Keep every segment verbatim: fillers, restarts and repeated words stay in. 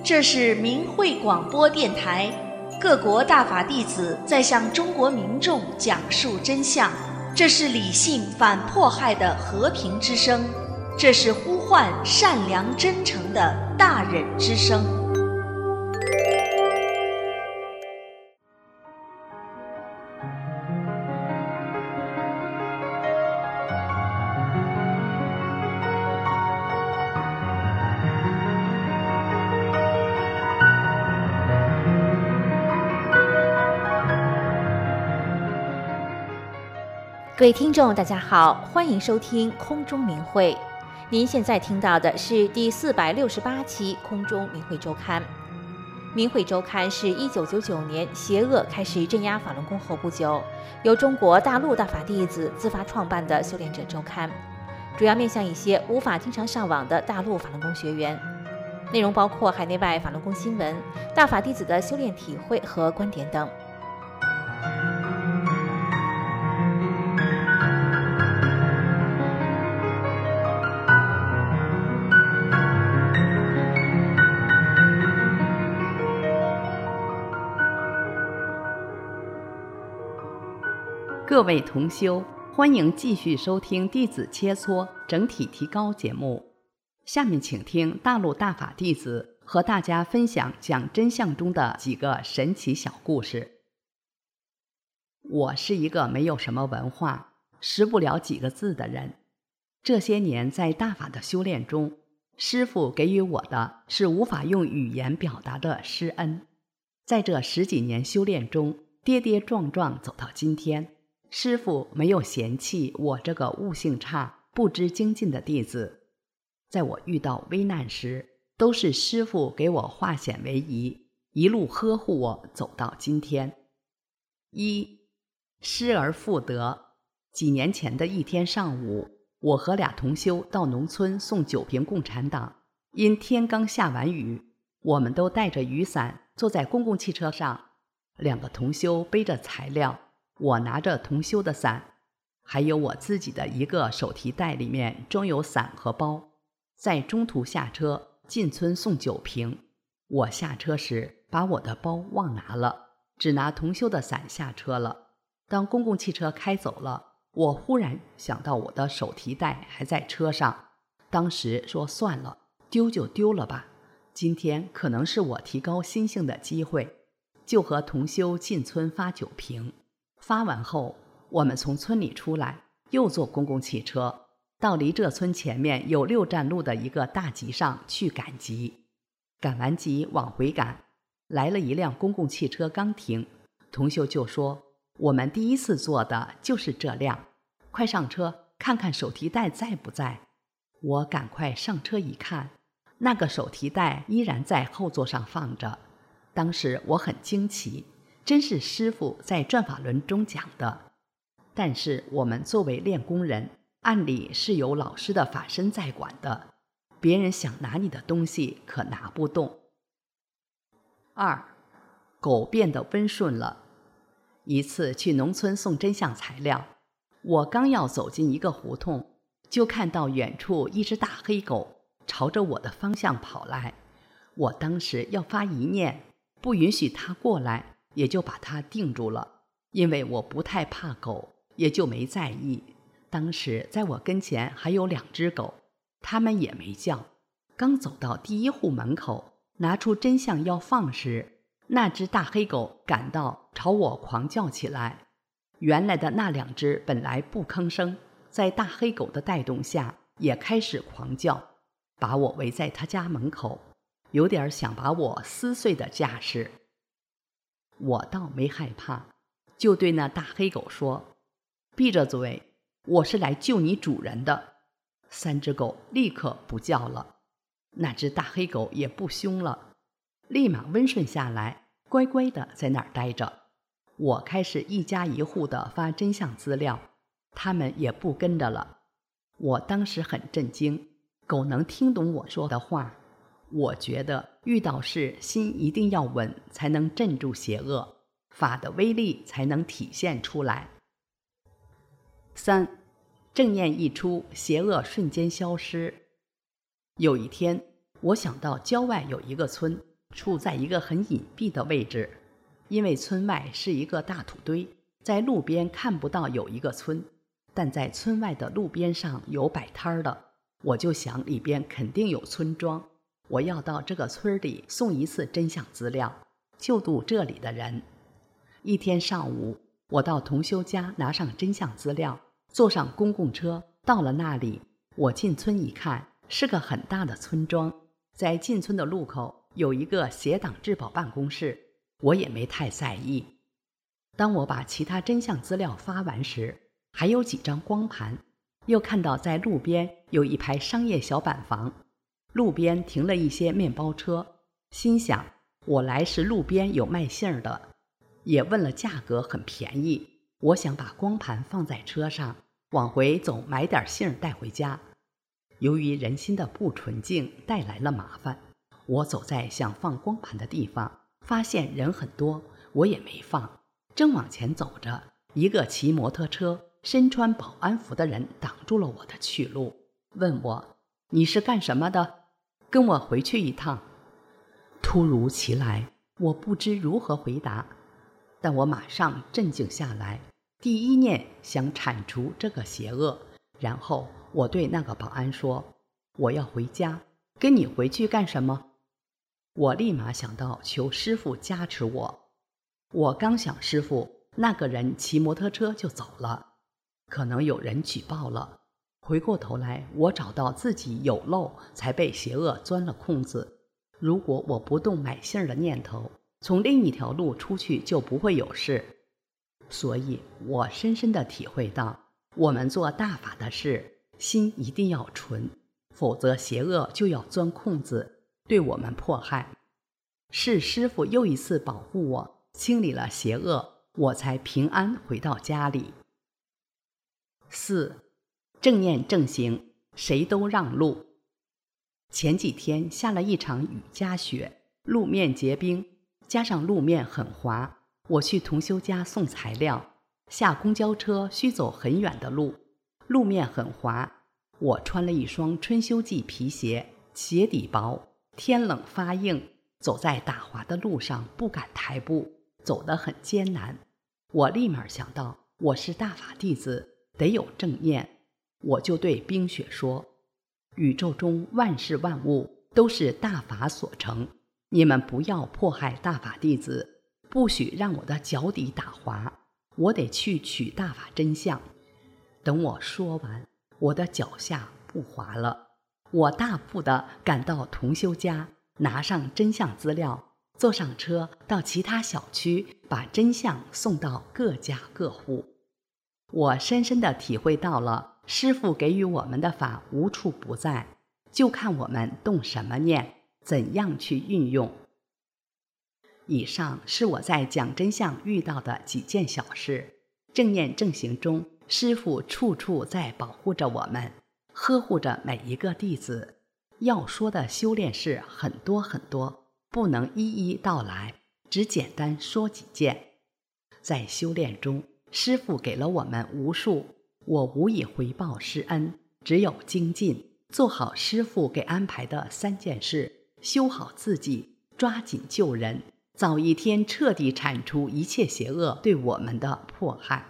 这是明慧广播电台，各国大法弟子在向中国民众讲述真相，这是理性反迫害的和平之声，这是呼唤善良真诚的大忍之声。 各位听众大家好，欢迎收听空中明慧。您现在听到的是第四百六十八期空中明慧周刊。明慧周刊是一九九九年邪恶开始镇压法轮功后不久，由中国大陆大法弟子自发创办的修炼者周刊，主要面向一些无法经常上网的大陆法轮功学员。内容包括海内外法轮功新闻、大法弟子的修炼体会和观点等。 各位同修，欢迎继续收听弟子切磋整体提高节目。下面请听大陆大法弟子和大家分享讲真相中的几个神奇小故事。我是一个没有什么文化、识不了几个字的人。这些年在大法的修炼中，师父给予我的是无法用语言表达的施恩。在这十几年修炼中，跌跌撞撞走到今天，师父没有嫌弃我这个悟性差、不知精进的弟子。在我遇到危难时，都是师父给我化险为夷，一路呵护我走到今天。一，失而复得。几年前的一天上午，我和俩同修到农村送九瓶共产党。因天刚下完雨，我们都带着雨伞坐在公共汽车上，两个同修背着材料，我拿着同修的伞，还有我自己的一个手提袋，里面装有伞和包。在中途下车进村送酒瓶，我下车时把我的包忘拿了，只拿同修的伞下车了。当公共汽车开走了，我忽然想到我的手提袋还在车上，当时说算了，丢就丢了吧，今天可能是我提高心性的机会，就和同修进村发酒瓶。发完后，我们从村里出来，又坐公共汽车到离这村前面有六站路的一个大集上去赶集。赶完集往回赶，来了一辆公共汽车刚停，同修就说，我们第一次坐的就是这辆，快上车看看手提袋在不在。我赶快上车一看，那个手提袋依然在后座上放着。当时我很惊奇，真是师父在转法轮中讲的。但是我们作为练功人，按理是有老师的法身在管的，别人想拿你的东西可拿不动。二，狗变得温顺了。一次去农村送真相材料，我刚要走进一个胡同，就看到远处一只大黑狗朝着我的方向跑来。我当时要发一念，不允许它过来，也就把它定住了。因为我不太怕狗，也就没在意。当时在我跟前还有两只狗，它们也没叫。刚走到第一户门口，拿出真相要放时，那只大黑狗赶到，朝我狂叫起来。原来的那两只本来不吭声，在大黑狗的带动下也开始狂叫，把我围在他家门口，有点想把我撕碎的架势。我倒没害怕，就对那大黑狗说，闭着嘴，我是来救你主人的。三只狗立刻不叫了，那只大黑狗也不凶了，立马温顺下来，乖乖的在那儿待着。我开始一家一户的发真相资料，他们也不跟着了。我当时很震惊，狗能听懂我说的话。我觉得遇到事心一定要稳，才能镇住邪恶，法的威力才能体现出来。三，正念一出，邪恶瞬间消失。有一天，我想到郊外有一个村， 处在一个很隐蔽的位置，因为村外是一个大土堆，在路边看不到有一个村，但在村外的路边上有摆摊的，我就想里边肯定有村庄，我要到这个村里送一次真相资料，救度这里的人。一天上午，我到同修家拿上真相资料，坐上公共车到了那里。我进村一看，是个很大的村庄，在进村的路口有一个协党质保办公室，我也没太在意。当我把其他真相资料发完时，还有几张光盘，又看到在路边有一排商业小板房，路边停了一些面包车，心想我来时路边有卖杏的，也问了价格很便宜，我想把光盘放在车上，往回走买点杏带回家。由于人心的不纯净带来了麻烦，我走在想放光盘的地方，发现人很多，我也没放。正往前走着，一个骑摩托车身穿保安服的人挡住了我的去路，问我你是干什么的？跟我回去一趟。突如其来，我不知如何回答，但我马上镇静下来，第一念想铲除这个邪恶，然后我对那个保安说，我要回家，跟你回去干什么？我立马想到求师父加持我。我刚想师父，那个人骑摩托车就走了，可能有人举报了。回过头来，我找到自己有漏，才被邪恶钻了空子。如果我不动买杏的念头，从另一条路出去就不会有事。所以我深深地体会到，我们做大法的事，心一定要纯，否则邪恶就要钻空子，对我们迫害。是师父又一次保护我，清理了邪恶，我才平安回到家里。四，正念正行，谁都让路。前几天下了一场雨夹雪，路面结冰，加上路面很滑，我去同修家送材料，下公交车需走很远的路，路面很滑，我穿了一双春修季皮鞋，鞋底薄，天冷发硬，走在打滑的路上不敢抬步，走得很艰难。我立马想到我是大法弟子，得有正念，我就对冰雪说，宇宙中万事万物都是大法所成，你们不要迫害大法弟子，不许让我的脚底打滑，我得去取大法真相。等我说完，我的脚下不滑了，我大步地赶到同修家，拿上真相资料，坐上车到其他小区，把真相送到各家各户。我深深地体会到了师父给予我们的法无处不在，就看我们动什么念，怎样去运用。以上是我在讲真相遇到的几件小事。正念正行中，师父处处在保护着我们，呵护着每一个弟子。要说的修炼事很多很多，不能一一道来，只简单说几件。在修炼中，师父给了我们无数，我无以回报师恩，只有精进，做好师父给安排的三件事，修好自己，抓紧救人，早一天彻底铲除一切邪恶对我们的迫害。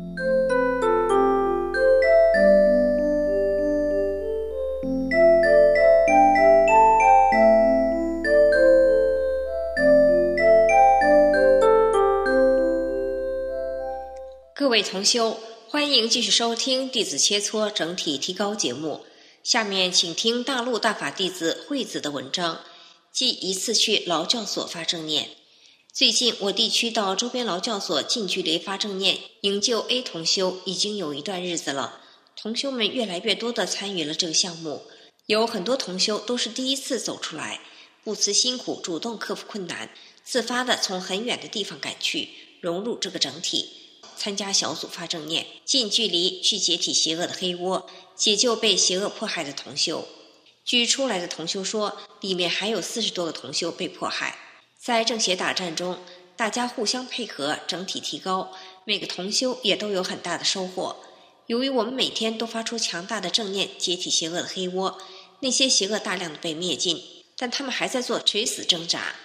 各位同修，欢迎继续收听弟子切磋整体提高节目。下面请听大陆大法弟子惠子的文章，即一次去劳教所发正念。最近我地区到周边劳教所近距离发正念营救 A 同修已经有一段日子了，同修们越来越多地参与了这个项目，有很多同修都是第一次走出来，不辞辛苦，主动克服困难，自发地从很远的地方赶去，融入这个整体，参加小组发正念，近距离去解体邪恶的黑窝，解救被邪恶迫害的同修。据出来的同修说，里面还有四十多个同修被迫害。在正邪打战中，大家互相配合，整体提高，每个同修也都有很大的收获。由于我们每天都发出强大的正念，解体邪恶的黑窝，那些邪恶大量的被灭尽，但他们还在做垂死挣扎。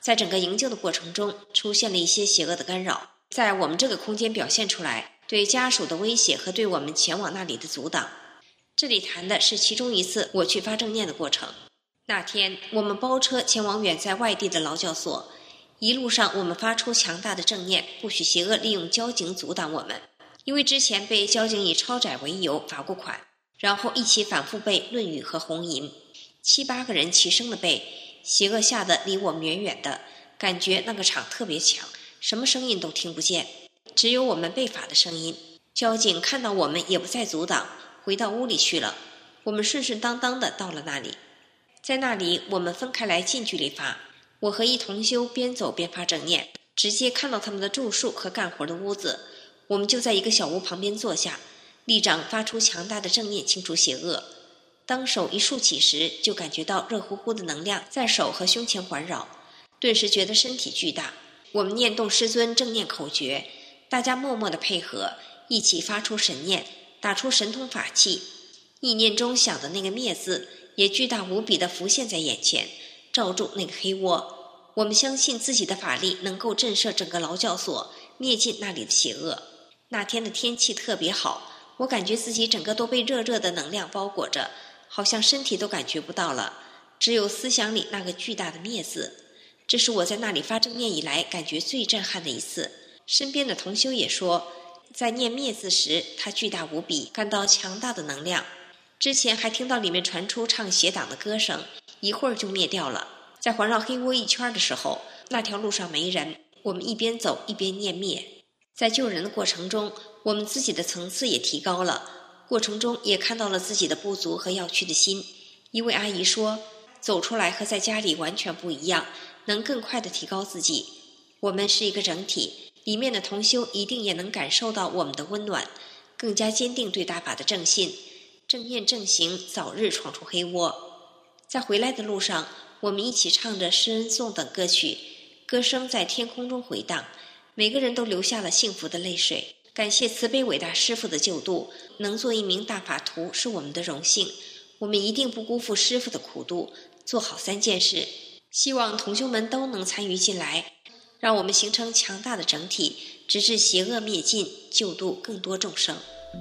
在整个营救的过程中，出现了一些邪恶的干扰，在我们这个空间表现出来，对家属的威胁和对我们前往那里的阻挡。这里谈的是其中一次我去发正念的过程。那天我们包车前往远在外地的劳教所，一路上我们发出强大的正念，不许邪恶利用交警阻挡我们。因为之前被交警以超载为由罚过款，然后一起反复背论语和红吟，七八个人齐声的背，邪恶吓得离我们远远的，感觉那个场特别强，什么声音都听不见，只有我们背法的声音。交警看到我们也不再阻挡，回到屋里去了。我们顺顺当当的到了那里，在那里我们分开来近距离发，我和一同修边走边发正念，直接看到他们的住宿和干活的屋子。我们就在一个小屋旁边坐下，立掌发出强大的正念清除邪恶。当手一竖起时，就感觉到热乎乎的能量在手和胸前环绕，顿时觉得身体巨大。我们念动师尊正念口诀，大家默默的配合，一起发出神念，打出神通法器。意念中想的那个灭字也巨大无比的浮现在眼前，罩住那个黑窝。我们相信自己的法力能够震慑整个劳教所，灭尽那里的邪恶。那天的天气特别好，我感觉自己整个都被热热的能量包裹着，好像身体都感觉不到了，只有思想里那个巨大的灭字。这是我在那里发正念以来感觉最震撼的一次。身边的同修也说，在念灭字时它巨大无比，感到强大的能量。之前还听到里面传出唱邪党的歌声，一会儿就灭掉了。在环绕黑窝一圈的时候，那条路上没人，我们一边走一边念灭。在救人的过程中，我们自己的层次也提高了，过程中也看到了自己的不足和要去的心。一位阿姨说，走出来和在家里完全不一样，能更快地提高自己。我们是一个整体，里面的同修一定也能感受到我们的温暖，更加坚定对大法的正信，正念正行，早日闯出黑窝。在回来的路上，我们一起唱着施恩颂等歌曲，歌声在天空中回荡，每个人都流下了幸福的泪水。感谢慈悲伟大师父的救度，能做一名大法徒是我们的荣幸，我们一定不辜负师父的苦度，做好三件事。希望同修们都能参与进来，让我们形成强大的整体，直至邪恶灭尽，救度更多众生。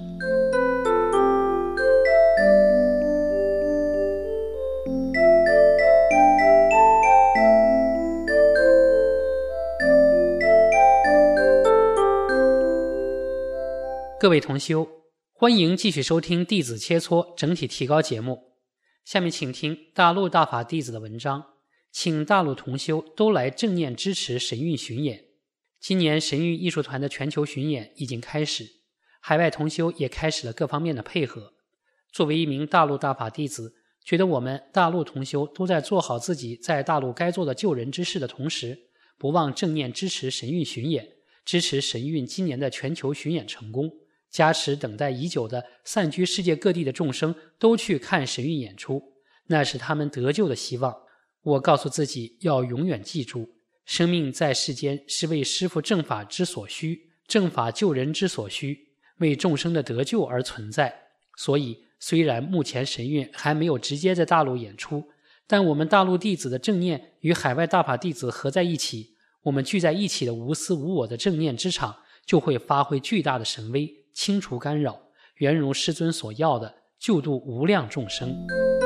各位同修，欢迎继续收听弟子切磋整体提高节目。下面请听大陆大法弟子的文章，请大陆同修都来正念支持神韵巡演。今年神韵艺术团的全球巡演已经开始，海外同修也开始了各方面的配合。作为一名大陆大法弟子，觉得我们大陆同修都在做好自己在大陆该做的救人之事的同时，不忘正念支持神韵巡演，支持神韵今年的全球巡演成功，加持等待已久的散居世界各地的众生都去看神韵演出，那是他们得救的希望。我告诉自己要永远记住，生命在世间是为师父正法之所需，正法救人之所需，为众生的得救而存在。所以虽然目前神韵还没有直接在大陆演出，但我们大陆弟子的正念与海外大法弟子合在一起，我们聚在一起的无私无我的正念之场就会发挥巨大的神威，清除干扰，原如师尊所要的，救度无量众生。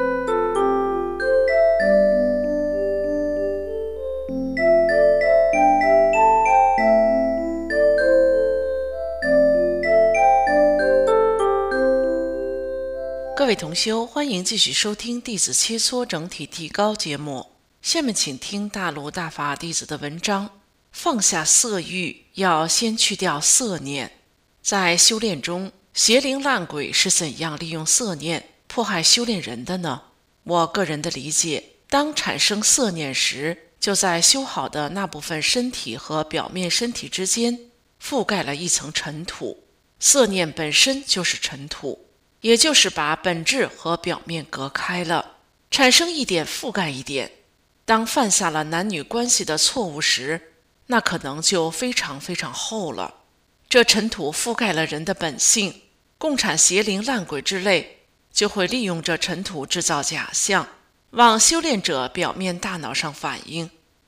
各位同修，欢迎继续收听弟子切磋整体提高节目。下面请听大陆大法弟子的文章，放下色欲，要先去掉色念。在修炼中，邪灵烂鬼是怎样利用色念迫害修炼人的呢？我个人的理解，当产生色念时，就在修好的那部分身体和表面身体之间覆盖了一层尘土。色念本身就是尘土，也就是把本质和表面隔开了，产生一点覆盖一点。当犯下了男女关系的错误时，那可能就非常非常厚了。这尘土覆盖了人的本性，共产邪灵烂鬼之类就会利用这尘土制造假象，往修炼者表面大脑上反映，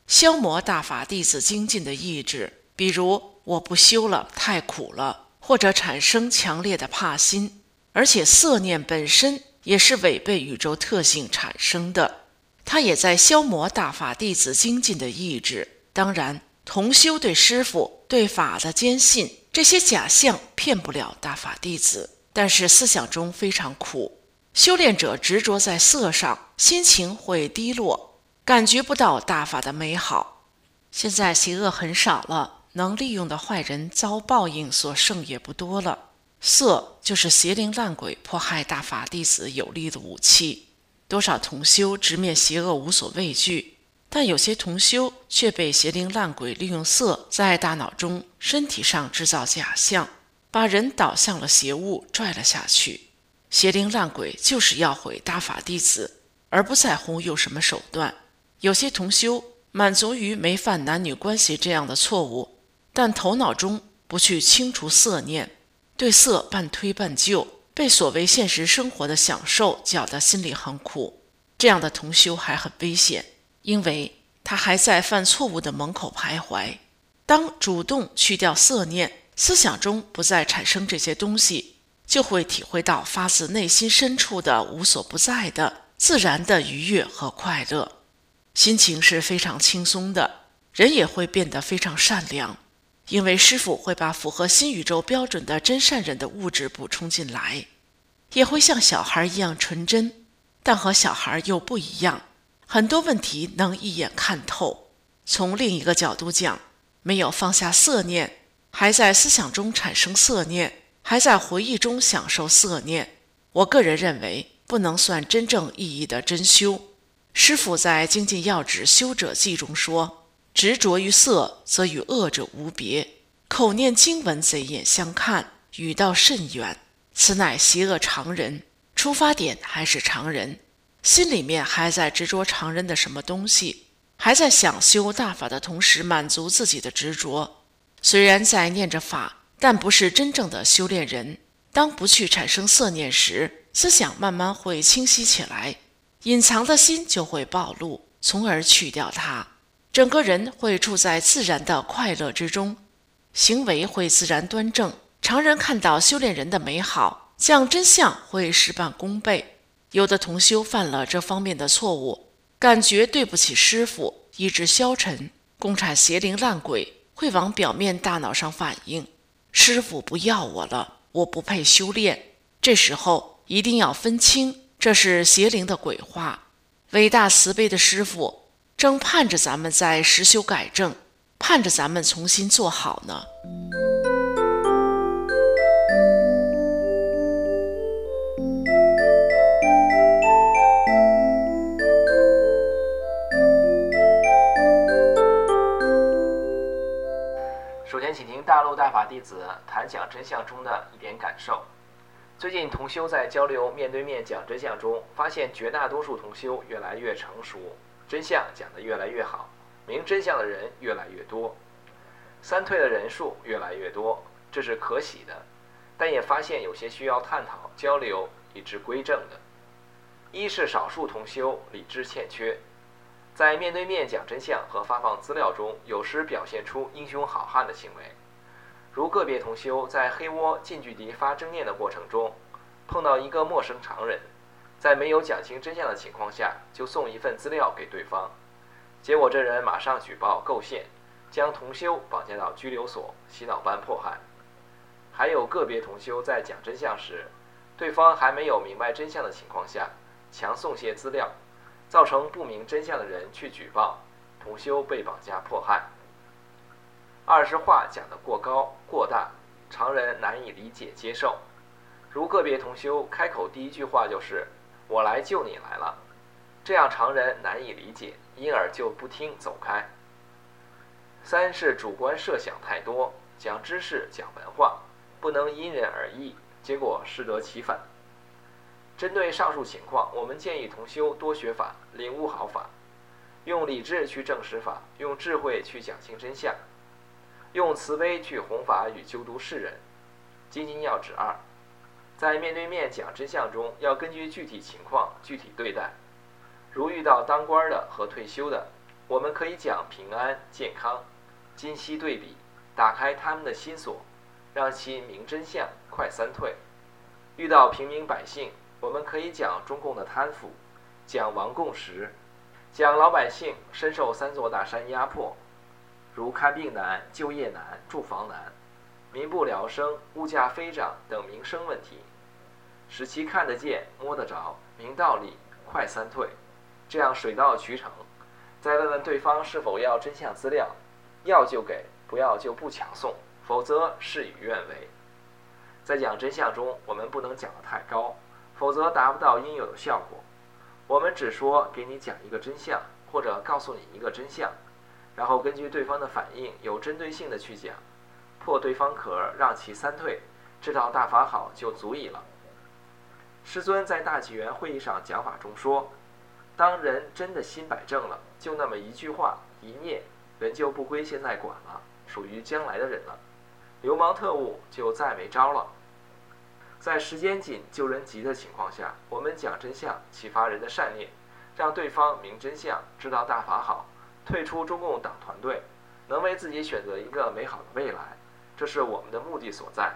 消磨大法弟子精进的意志，比如我不修了，太苦了，或者产生强烈的怕心。而且色念本身也是违背宇宙特性产生的，它也在消磨大法弟子精进的意志。当然，同修对师父对法的坚信，这些假象骗不了大法弟子，但是思想中非常苦。修炼者执着在色上，心情会低落，感觉不到大法的美好。现在邪恶很少了，能利用的坏人遭报应所剩也不多了。色就是邪灵烂鬼迫害大法弟子有力的武器。多少同修直面邪恶无所畏惧，但有些同修却被邪灵烂鬼利用色在大脑中、身体上制造假象，把人导向了邪物，拽了下去。邪灵烂鬼就是要毁大法弟子，而不在乎用什么手段。有些同修满足于没犯男女关系这样的错误，但头脑中不去清除色念，对色半推半就，被所谓现实生活的享受搅得心里很苦。这样的同修还很危险，因为他还在犯错误的门口徘徊。当主动去掉色念，思想中不再产生这些东西，就会体会到发自内心深处的无所不在的自然的愉悦和快乐，心情是非常轻松的，人也会变得非常善良。因为师父会把符合新宇宙标准的真善人的物质补充进来，也会像小孩一样纯真，但和小孩又不一样，很多问题能一眼看透。从另一个角度讲，没有放下色念，还在思想中产生色念，还在回忆中享受色念，我个人认为不能算真正意义的真修。师父在《精进要旨修者记》中说，执着于色，则与恶者无别；口念经文，贼眼相看，与道甚远。此乃邪恶常人，出发点还是常人，心里面还在执着常人的什么东西，还在想修大法的同时满足自己的执着。虽然在念着法，但不是真正的修炼人。当不去产生色念时，思想慢慢会清晰起来，隐藏的心就会暴露，从而去掉它。整个人会处在自然的快乐之中，行为会自然端正。常人看到修炼人的美好，讲真相会事半功倍。有的同修犯了这方面的错误，感觉对不起师父，意志消沉，共产邪灵烂鬼会往表面大脑上反应，师父不要我了，我不配修炼。这时候一定要分清，这是邪灵的鬼话。伟大慈悲的师父正盼着咱们在实修改正，盼着咱们重新做好呢。 首先请听大陆大法弟子谈讲真相中的一点感受。最近同修在交流面对面讲真相中，发现绝大多数同修越来越成熟，真相讲得越来越好，明真相的人越来越多，三退的人数越来越多，这是可喜的，但也发现有些需要探讨交流以致归正的。一是少数同修理智欠缺，在面对面讲真相和发放资料中，有时表现出英雄好汉的行为。如个别同修在黑窝近距离发正念的过程中，碰到一个陌生常人，在没有讲清真相的情况下，就送一份资料给对方，结果这人马上举报构陷，将同修绑架到拘留所，洗脑般迫害。还有个别同修在讲真相时，对方还没有明白真相的情况下，强送些资料，造成不明真相的人去举报，同修被绑架迫害。二是话讲得过高过大，常人难以理解接受。如个别同修开口第一句话就是“我来救你来了”，这样常人难以理解，因而就不听走开。三是主观设想太多，讲知识讲文化，不能因人而异，结果适得其反。针对上述情况，我们建议同修多学法，领悟好法，用理智去证实法，用智慧去讲清真相，用慈悲去弘法与救度世人。精进要旨二，在面对面讲真相中，要根据具体情况具体对待。如遇到当官的和退休的， 我们可以讲平安健康，今昔对比，打开他们的心锁，让其明真相，快三退。遇到平民百姓，我们可以讲中共的贪腐，讲王共时，讲老百姓深受三座大山压迫，如看病难、就业难、住房难、民不聊生、物价飞涨等民生问题，使其看得见、摸得着、明道理，快三退，这样水到渠成。再问问对方是否要真相资料，要就给，不要就不强送，否则事与愿违。在讲真相中，我们不能讲得太高，否则达不到应有的效果。我们只说给你讲一个真相，或者告诉你一个真相，然后根据对方的反应，有针对性的去讲，破对方壳，让其三退，知道大法好就足矣了。师尊在大纪元会议上讲法中说，当人真的心摆正了，就那么一句话一念，人就不归现在管了，属于将来的人了，流氓特务就再没招了。在时间紧、救人急的情况下，我们讲真相，启发人的善念，让对方明真相，知道大法好，退出中共党团队，能为自己选择一个美好的未来，这是我们的目的所在。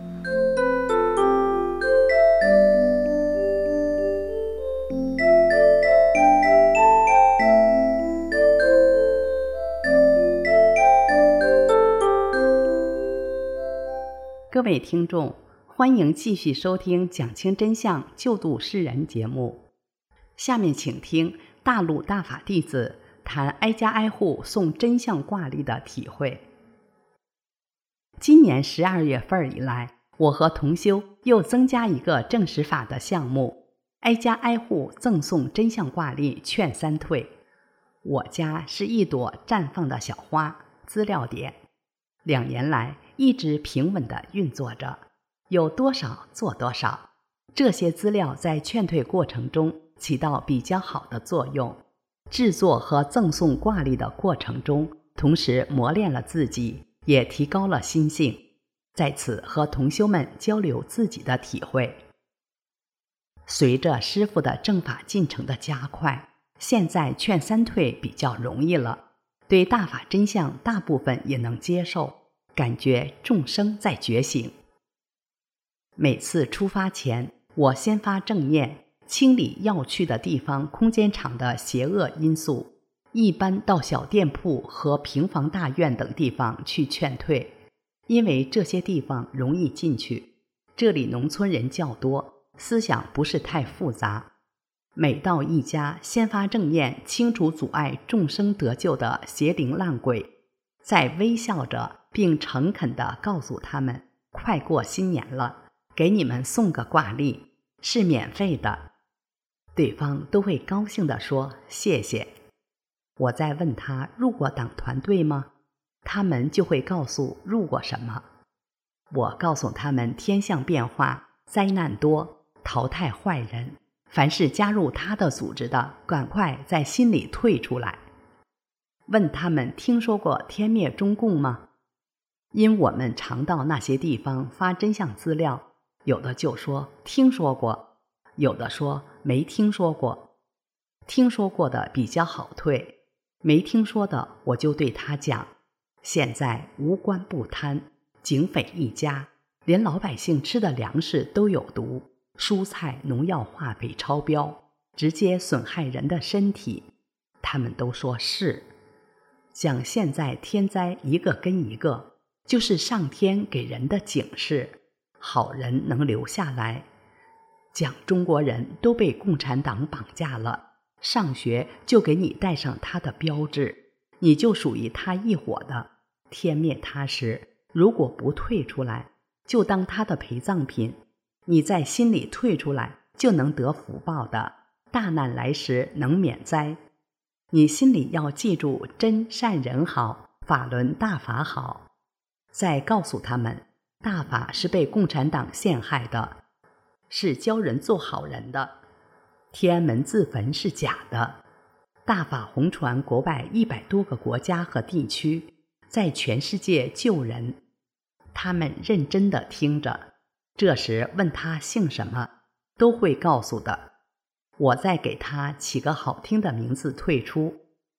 各位听众，欢迎继续收听讲清真相救度世人节目。下面请听大陆大法弟子谈挨家挨户送真相挂历的体会。今年十二月份以来，我和同修又增加一个证实法的项目，挨家挨户赠送真相挂历劝三退。我家是一朵绽放的小花，资料点，两年来一直平稳地运作着，有多少做多少。这些资料在劝退过程中起到比较好的作用，制作和赠送挂历的过程中，同时磨练了自己，也提高了心性。在此和同修们交流自己的体会。随着师父的正法进程的加快，现在劝三退比较容易了，对大法真相大部分也能接受，感觉众生在觉醒。每次出发前，我先发正念，清理要去的地方空间场的邪恶因素，一般到小店铺和平房大院等地方去劝退，因为这些地方容易进去，这里农村人较多，思想不是太复杂。每到一家，先发正念，清除阻碍众生得救的邪灵烂鬼，再微笑着并诚恳地告诉他们，快过新年了，给你们送个挂历，是免费的。对方都会高兴地说谢谢。我再问他入过党团队吗？他们就会告诉入过什么。我告诉他们天象变化，灾难多，淘汰坏人，凡是加入他的组织的，赶快在心里退出来。问他们听说过天灭中共吗？因我们常到那些地方发真相资料，有的就说听说过，有的说没听说过。听说过的比较好退，没听说的我就对他讲，现在无官不贪，警匪一家，连老百姓吃的粮食都有毒，蔬菜农药化肥超标，直接损害人的身体。他们都说是。讲现在天灾一个跟一个，就是上天给人的警示，好人能留下来。讲中国人都被共产党绑架了，上学就给你带上他的标志，你就属于他一伙的。天灭他时，如果不退出来，就当他的陪葬品，你在心里退出来，就能得福报的，大难来时能免灾。你心里要记住真善人好，法轮大法好。再告诉他们，大法是被共产党陷害的，是教人做好人的，天安门自焚是假的，大法红传国外一百多个国家和地区，在全世界救人。他们认真地听着，这时问他姓什么，都会告诉的。我再给他起个好听的名字退出，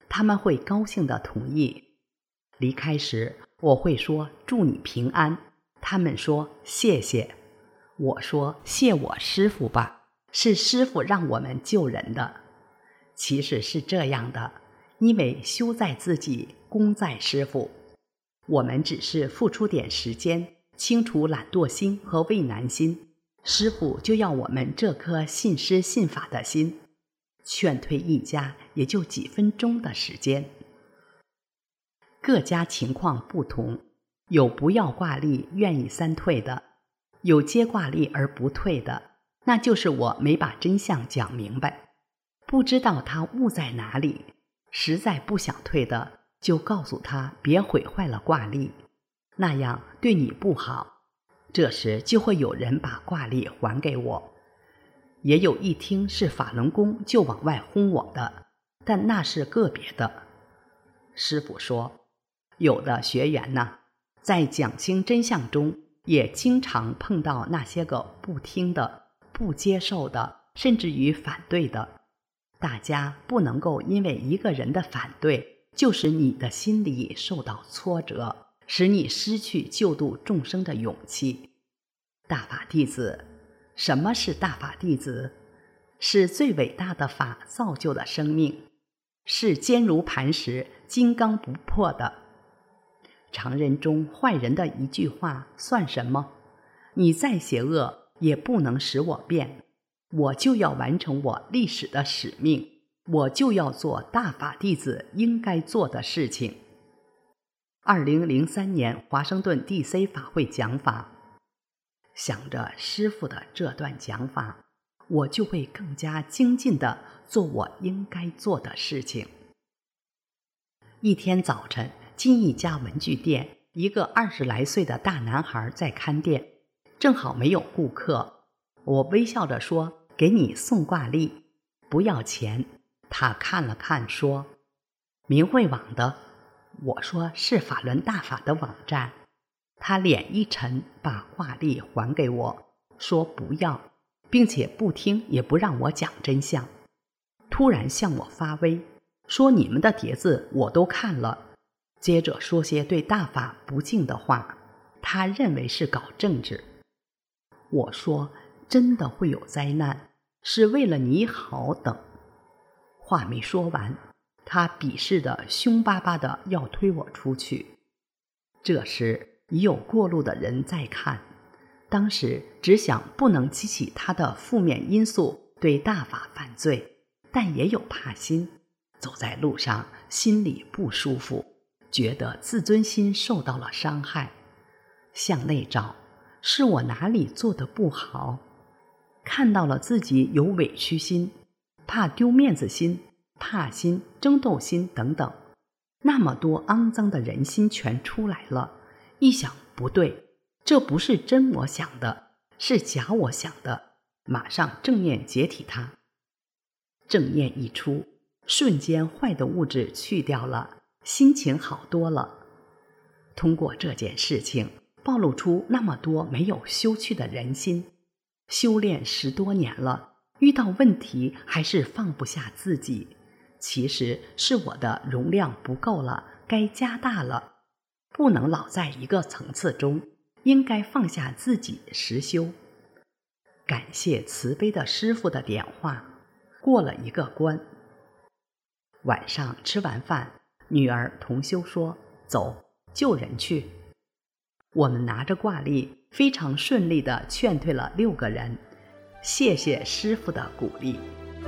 他们会高兴地同意。离开时，我会说祝你平安，他们说谢谢。我说谢我师父吧，是师父让我们救人的。其实是这样的，因为修在自己，功在师父。我们只是付出点时间，清除懒惰心和畏难心，师父就要我们这颗信师信法的心。劝退一家也就几分钟的时间。各家情况不同，有不要挂历愿意三退的，有接挂历而不退的，那就是我没把真相讲明白，不知道他误在哪里，实在不想退的，就告诉他别毁坏了挂历，那样对你不好。这时就会有人把挂历还给我。也有一听是法轮功就往外轰我的，但那是个别的。师父说，有的学员呢，在讲清真相中也经常碰到那些个不听的、不接受的，甚至于反对的。大家不能够因为一个人的反对，就使你的心里受到挫折，使你失去救度众生的勇气。大法弟子，什么是大法弟子？是最伟大的法造就的生命，是坚如磐石、金刚不破的。常人中坏人的一句话算什么？你再邪恶也不能使我变，我就要完成我历史的使命，我就要做大法弟子应该做的事情。二零零三年华盛顿 D C 法会讲法，想着师父的这段讲法，我就会更加精进地做我应该做的事情。一天早晨，进一家文具店，一个二十来岁的大男孩在看店，正好没有顾客。我微笑着说，给你送挂历，不要钱。他看了看说，明慧网的。我说是法轮大法的网站。他脸一沉，把挂历还给我，说不要，并且不听也不让我讲真相。突然向我发威，说你们的碟子我都看了，接着说些对大法不敬的话，他认为是搞政治。我说真的会有灾难，是为了你好等。话没说完，他鄙视的凶巴巴的要推我出去。这时已有过路的人在看，当时只想不能激起他的负面因素对大法犯罪，但也有怕心，走在路上心里不舒服，觉得自尊心受到了伤害。向内找，是我哪里做得不好？看到了自己有委屈心、怕丢面子心、怕心、争斗心等等，那么多肮脏的人心全出来了。一想不对，这不是真我想的，是假我想的，马上正念解体它。正念一出，瞬间坏的物质去掉了，心情好多了。通过这件事情，暴露出那么多没有修去的人心。修炼十多年了，遇到问题还是放不下自己，其实是我的容量不够了，该加大了。不能老在一个层次中，应该放下自己实修。感谢慈悲的师父的点化，过了一个关。晚上吃完饭，女儿同修说，走，救人去。我们拿着挂历，非常顺利地劝退了六个人，谢谢师父的鼓励。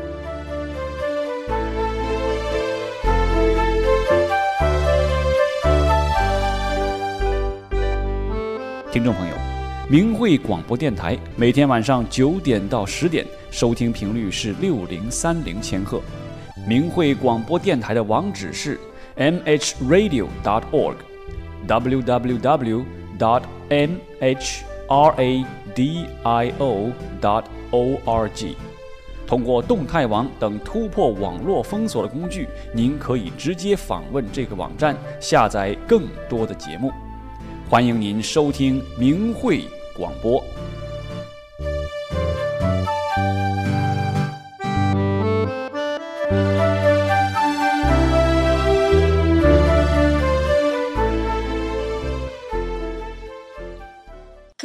听众朋友，明慧广播电台每天晚上九点到十点，收听频率是六零三零千赫。明慧广播电台的网址是 m h radio dot org w w w dot m h radio dot org。通过动态网等突破网络封锁的工具，您可以直接访问这个网站，下载更多的节目。欢迎您收听明慧广播。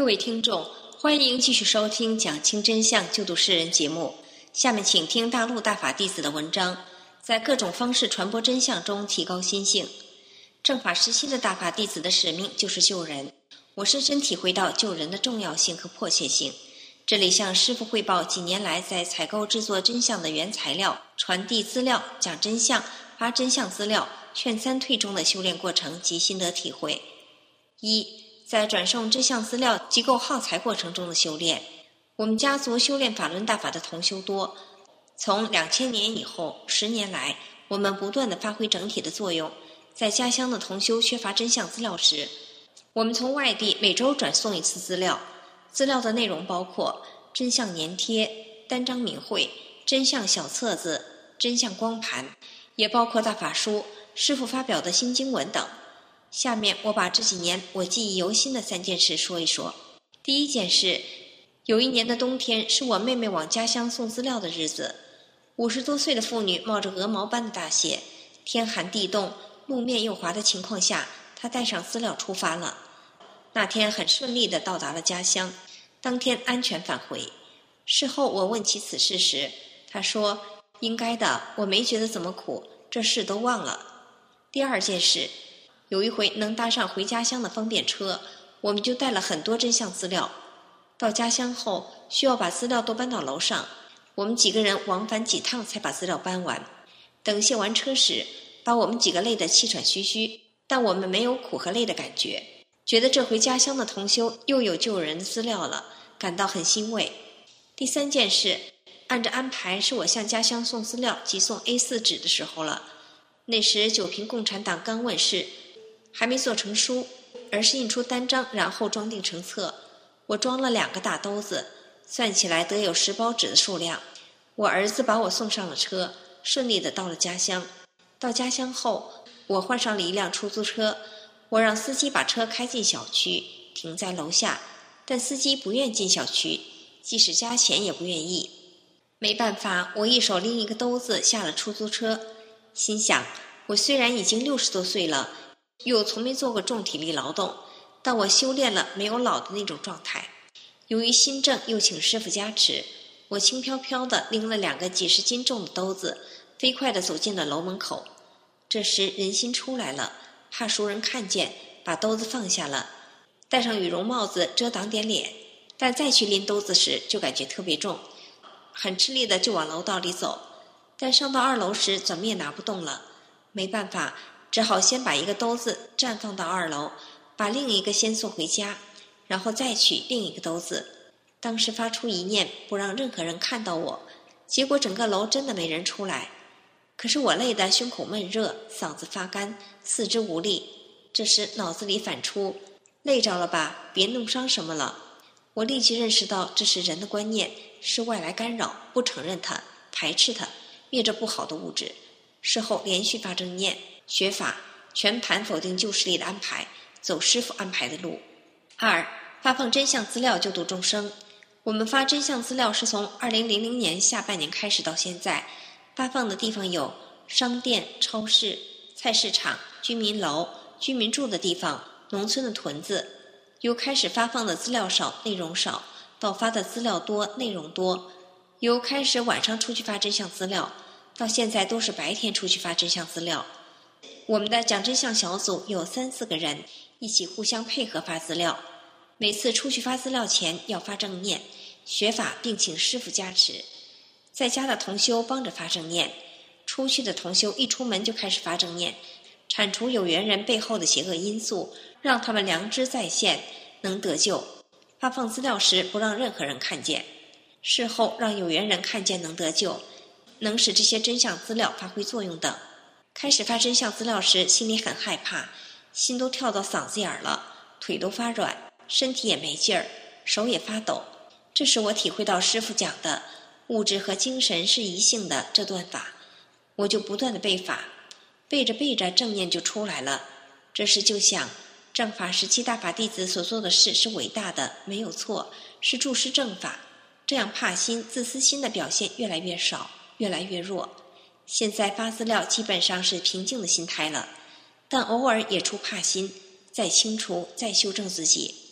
各位听众，欢迎继续收听讲清真相救度世人节目。下面请听大陆大法弟子的文章，在各种方式传播真相中提高心性。正法时期的大法弟子的使命就是救人，我深深体会到救人的重要性和迫切性。这里向师父汇报几年来在采购制作真相的原材料、传递资料、讲真相、发真相资料、劝三退中的修炼过程及心得体会。一，在转送真相资料机构耗材过程中的修炼。我们家族修炼法轮大法的同修多，从两千年以后十年来，我们不断地发挥整体的作用。在家乡的同修缺乏真相资料时，我们从外地每周转送一次资料，资料的内容包括真相粘贴、单张明会、真相小册子、真相光盘，也包括大法书、师父发表的新经文等。下面我把这几年我记忆犹新的三件事说一说。第一件事，有一年的冬天是我妹妹往家乡送资料的日子，五十多岁的妇女冒着鹅毛般的大雪，天寒地冻，路面又滑的情况下，她带上资料出发了。那天很顺利地到达了家乡，当天安全返回。事后我问起此事时，她说应该的，我没觉得怎么苦，这事都忘了。第二件事，有一回能搭上回家乡的方便车，我们就带了很多真相资料。到家乡后需要把资料都搬到楼上，我们几个人往返几趟才把资料搬完。等卸完车时，把我们几个累得气喘吁吁，但我们没有苦和累的感觉，觉得这回家乡的同修又有救人的资料了，感到很欣慰。第三件事，按照安排是我向家乡送资料及送 A 四 纸的时候了。那时九评共产党刚问世，还没做成书，而是印出单张，然后装订成册。我装了两个大兜子，算起来得有十包纸的数量。我儿子把我送上了车，顺利地到了家乡。到家乡后，我换上了一辆出租车，我让司机把车开进小区，停在楼下，但司机不愿进小区，即使加钱也不愿意。没办法，我一手拎一个兜子下了出租车，心想我虽然已经六十多岁了，又从没做过重体力劳动，但我修炼了没有老的那种状态。由于心正，又请师父加持，我轻飘飘地拎了两个几十斤重的兜子，飞快地走进了楼门口。这时人心出来了，怕熟人看见，把兜子放下了，戴上羽绒帽子遮挡点脸，但再去拎兜子时就感觉特别重，很吃力的就往楼道里走。但上到二楼时怎么也拿不动了，没办法，只好先把一个兜子暂放到二楼，把另一个先送回家，然后再取另一个兜子。当时发出一念不让任何人看到我，结果整个楼真的没人出来。可是我累得胸口闷热，嗓子发干，四肢无力。这时脑子里反出，累着了吧，别弄伤什么了。我立即认识到这是人的观念，是外来干扰，不承认它，排斥它，灭这不好的物质。事后连续发正念，学法，全盘否定旧势力的安排，走师父安排的路。二，发放真相资料救度众生。我们发真相资料是从二零零零年下半年开始到现在，发放的地方有商店、超市、菜市场、居民楼、居民住的地方、农村的屯子。由开始发放的资料少、内容少，到发的资料多、内容多。由开始晚上出去发真相资料，到现在都是白天出去发真相资料。我们的讲真相小组有三四个人，一起互相配合发资料。每次出去发资料前要发正念，学法并请师父加持。在家的同修帮着发正念，出去的同修一出门就开始发正念，铲除有缘人背后的邪恶因素，让他们良知再现，能得救。发放资料时不让任何人看见，事后让有缘人看见能得救，能使这些真相资料发挥作用等。开始发真相资料时心里很害怕，心都跳到嗓子眼了，腿都发软，身体也没劲儿，手也发抖。这时我体会到师父讲的物质和精神是一性的这段法，我就不断的背法，背着背着正念就出来了。这时就想，正法时期大法弟子所做的事是伟大的，没有错，是注释正法。这样怕心、自私心的表现越来越少，越来越弱。现在发资料基本上是平静的心态了，但偶尔也出怕心，再清除，再修正自己。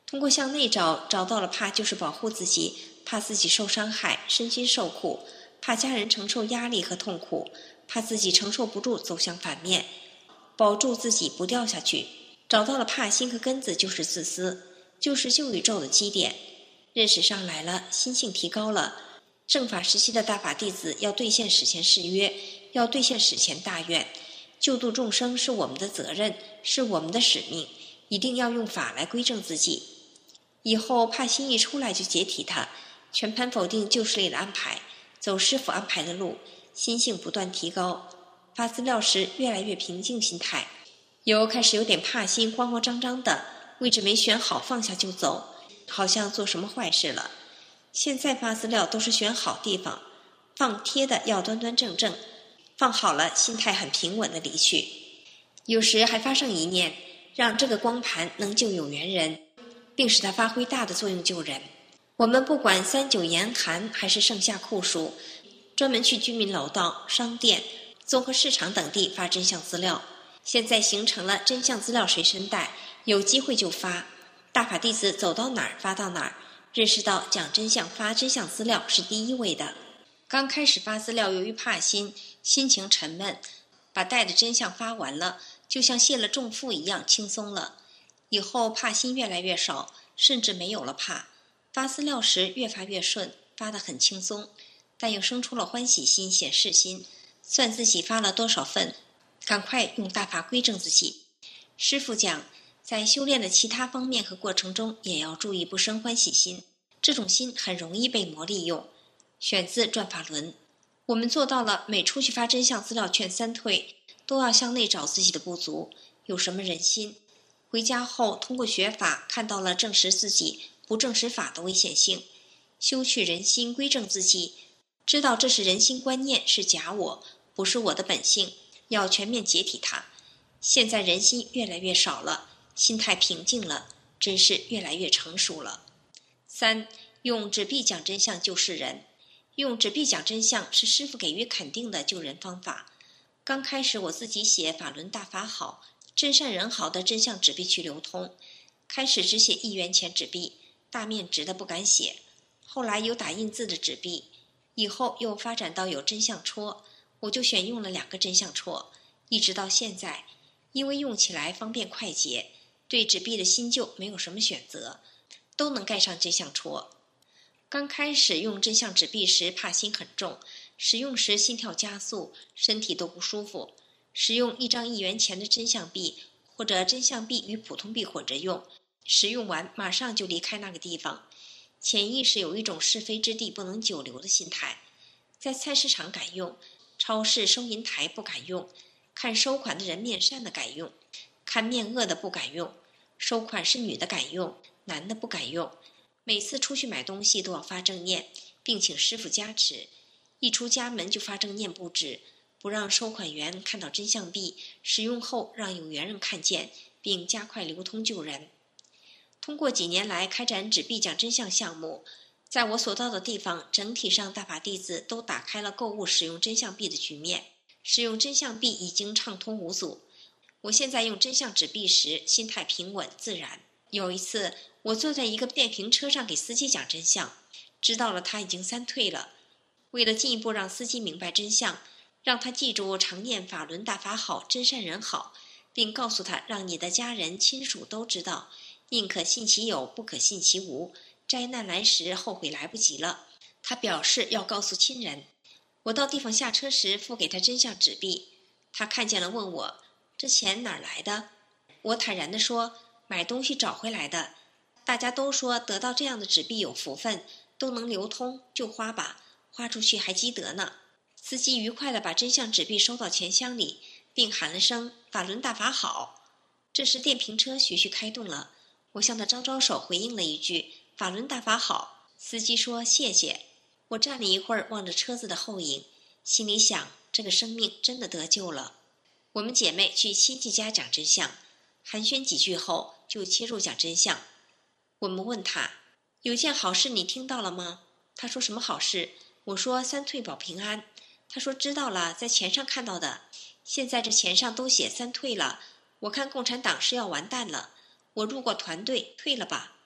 通过向内找，找到了怕就是保护自己，怕自己受伤害，身心受苦，怕家人承受压力和痛苦，怕自己承受不住走向反面，保住自己不掉下去。找到了怕心和根子就是自私，就是旧宇宙的基点。认识上来了，心性提高了。正法时期的大法弟子要兑现史前誓约，要兑现史前大愿，救度众生是我们的责任，是我们的使命，一定要用法来归正自己。以后怕心一出来就解体它，全盘否定旧势力的安排，走师父安排的路，心性不断提高。发资料时越来越平静心态，由开始有点怕心，慌慌张张的，位置没选好放下就走，好像做什么坏事了。现在发资料都是选好地方，放贴的要端端正正，放好了心态很平稳的离去。有时还发生一念，让这个光盘能救有缘人，并使它发挥大的作用救人。我们不管三九严寒还是盛夏酷暑，专门去居民楼道、商店、综合市场等地发真相资料。现在形成了真相资料随身带，有机会就发。大法弟子走到哪儿发到哪儿，认识到讲真相发真相资料是第一位的。刚开始发资料，由于怕心，心情沉闷，把带的真相发完了，就像卸了重负一样轻松了。以后怕心越来越少，甚至没有了怕。发资料时越发越顺，发得很轻松，但又生出了欢喜心、显示心，算自己发了多少份，赶快用大法归正自己。师父讲，在修炼的其他方面和过程中，也要注意不生欢喜心，这种心很容易被魔利用。选自《转法轮》。我们做到了，每出去发真相资料劝三退，都要向内找自己的不足，有什么人心。回家后通过学法看到了证实自己不证实法的危险性，修去人心，归正自己，知道这是人心观念，是假我，不是我的本性，要全面解体它。现在人心越来越少了，心态平静了，真是越来越成熟了。三，用纸币讲真相救世人。用纸币讲真相是师父给予肯定的救人方法。刚开始我自己写法轮大法好，真善人好的真相纸币去流通，开始只写一元钱纸币，大面值的不敢写，后来有打印字的纸币，以后又发展到有真相戳，我就选用了两个真相戳，一直到现在，因为用起来方便快捷，对纸币的新旧没有什么选择，都能盖上真相戳。刚开始用真相纸币时怕心很重，使用时心跳加速，身体都不舒服。使用一张一元钱的真相币，或者真相币与普通币混着用，使用完马上就离开那个地方。潜意识有一种是非之地不能久留的心态。在菜市场敢用，超市收银台不敢用，看收款的人面善的敢用，看面恶的不敢用，收款是女的敢用，男的不敢用。每次出去买东西都要发正念，并请师父加持，一出家门就发正念布置，不让收款员看到真相币，使用后让有缘人看见，并加快流通救人。通过几年来开展纸币讲真相项目，在我所到的地方，整体上大法弟子都打开了购物使用真相币的局面，使用真相币已经畅通无阻。我现在用真相纸币时，心态平稳自然。有一次，我坐在一个电瓶车上给司机讲真相，知道了他已经三退了。为了进一步让司机明白真相，让他记住常念法轮大法好，真善人好，并告诉他让你的家人亲属都知道，宁可信其有，不可信其无，灾难来时后悔来不及了。他表示要告诉亲人。我到地方下车时付给他真相纸币，他看见了问我，这钱哪儿来的？我坦然地说，买东西找回来的。大家都说得到这样的纸币有福分，都能流通，就花吧，花出去还积德呢。司机愉快地把真相纸币收到钱箱里，并喊了声法轮大法好。这时电瓶车徐徐开动了，我向他招招手回应了一句法轮大法好。司机说谢谢。我站了一会儿，望着车子的后影，心里想这个生命真的得救了。我们姐妹去亲戚家讲真相，寒暄几句后就切入讲真相。我们问他，有件好事你听到了吗？他说什么好事？我说三退保平安。他说知道了，在钱上看到的。现在这钱上都写三退了，我看共产党是要完蛋了。我入过团队，退了吧。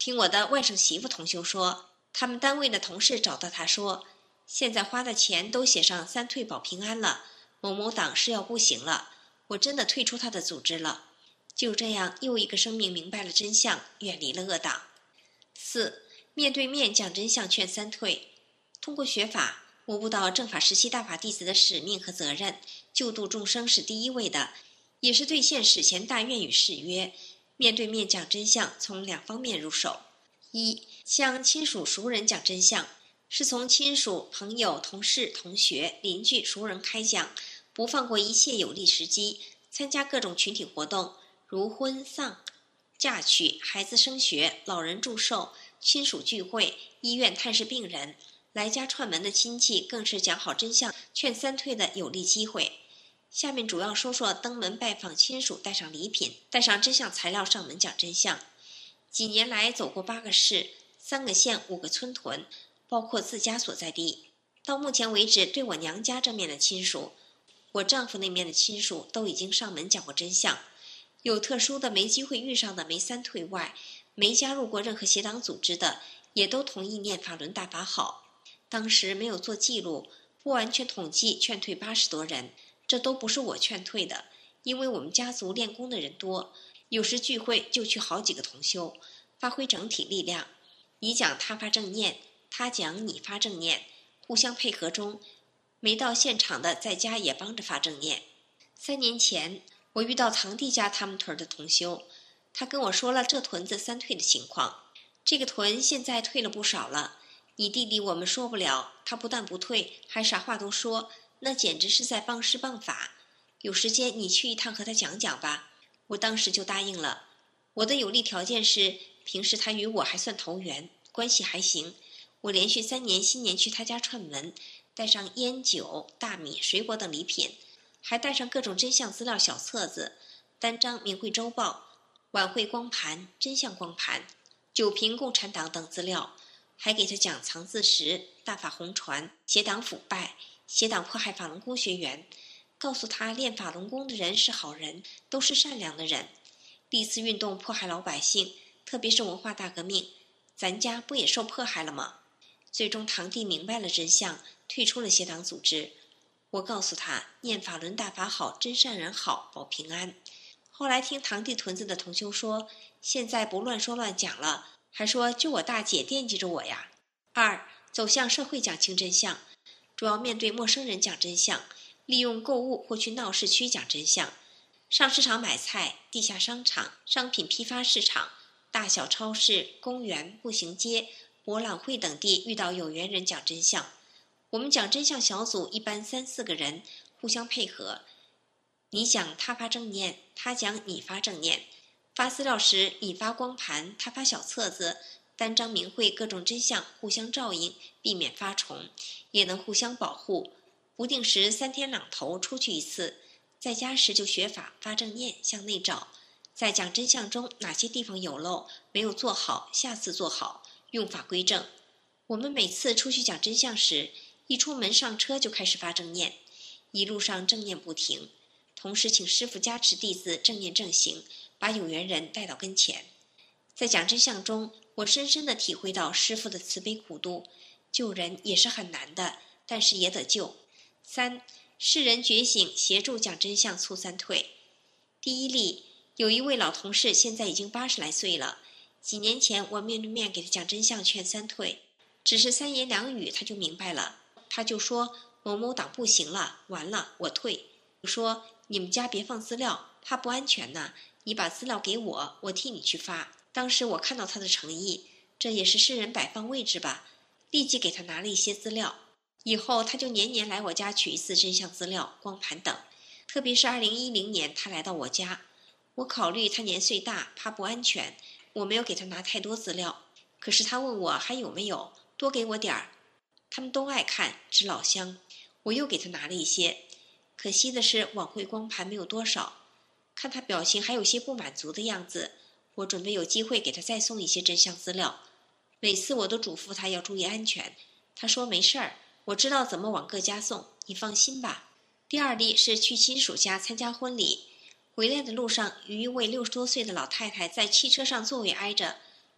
听我的外甥媳妇同修说，他们单位的同事找到他说，现在花的钱都写上三退保平安了，某某党是要不行了，我真的退出他的组织了。就这样，又一个生命明白了真相，远离了恶党。四、面对面讲真相，劝三退。通过学法，我悟到正法时期大法弟子的使命和责任，救度众生是第一位的，也是兑现史前大愿与誓约。面对面讲真相，从两方面入手。一、向亲属熟人讲真相，是从亲属、朋友、同事、同学、邻居、熟人开讲，不放过一切有利时机，参加各种群体活动，如婚丧、嫁娶、孩子升学、老人祝寿、亲属聚会、医院探视病人，来家串门的亲戚更是讲好真相劝三退的有利机会。下面主要说说登门拜访亲属，带上礼品，带上真相材料上门讲真相。几年来走过八个市、三个县、五个村屯，包括自家所在地。到目前为止，对我娘家这面的亲属，我丈夫那面的亲属都已经上门讲过真相。有特殊的没机会遇上的没三退外，没加入过任何邪党组织的，也都同意念法轮大法好。当时没有做记录，不完全统计，劝退八十多人。这都不是我劝退的，因为我们家族练功的人多，有时聚会就去好几个同修，发挥整体力量。你讲他发正念，他讲你发正念，互相配合中，没到现场的在家也帮着发正念。三年前，我遇到堂弟家他们屯的同修，他跟我说了这屯子三退的情况。这个屯现在退了不少了，你弟弟我们说不了，他不但不退，还啥话都说，那简直是在帮师帮法。有时间你去一趟和他讲讲吧。我当时就答应了。我的有利条件是，平时他与我还算投缘，关系还行。我连续三年新年去他家串门，带上烟酒、大米、水果等礼品，还带上各种真相资料小册子、单张明慧周报、晚会光盘、真相光盘、九评共产党等资料，还给他讲藏字石、大法红传、邪党腐败、邪党迫害法轮功学员，告诉他练法轮功的人是好人，都是善良的人。历次运动迫害老百姓，特别是文化大革命，咱家不也受迫害了吗？最终堂弟明白了真相，退出了邪党组织。我告诉他，念法轮大法好，真善人好，保平安。后来听堂弟屯子的同修说，现在不乱说乱讲了，还说就我大姐惦记着我呀。二、走向社会讲清真相，主要面对陌生人讲真相，利用购物或去闹市区讲真相，上市场买菜、地下商场、商品批发市场、大小超市、公园、步行街、博览会等地遇到有缘人讲真相。我们讲真相小组一般三四个人，互相配合。你讲他发正念，他讲你发正念。发资料时，你发光盘，他发小册子，单张明慧各种真相互相照应，避免发重，也能互相保护。不定时三天两头出去一次，在家时就学法发正念，向内照。在讲真相中哪些地方有漏，没有做好，下次做好，用法归正。我们每次出去讲真相时，一出门上车就开始发正念，一路上正念不停，同时请师父加持弟子正念正行，把有缘人带到跟前。在讲真相中，我深深地体会到师父的慈悲苦度，救人也是很难的，但是也得救。三、世人觉醒，协助讲真相促三退。第一例，有一位老同事，现在已经八十来岁了。几年前我面对面给他讲真相劝三退，只是三言两语他就明白了。他就说某某党不行了，完了，我退。说你们家别放资料，怕不安全呢，你把资料给我，我替你去发。当时我看到他的诚意，这也是世人摆放位置吧，立即给他拿了一些资料。以后他就年年来我家取一次真相资料、光盘等。特别是二零一零年他来到我家，我考虑他年岁大，怕不安全，我没有给他拿太多资料。可是他问我还有没有，多给我点儿。他们都爱看，知老乡，我又给他拿了一些。可惜的是晚会光盘没有多少，看他表情还有些不满足的样子，我准备有机会给他再送一些真相资料。每次我都嘱咐他要注意安全，他说没事儿，我知道怎么往各家送，你放心吧。第二例是去亲属家参加婚礼，回来的路上与一位六十多岁的老太太在汽车上座位挨着，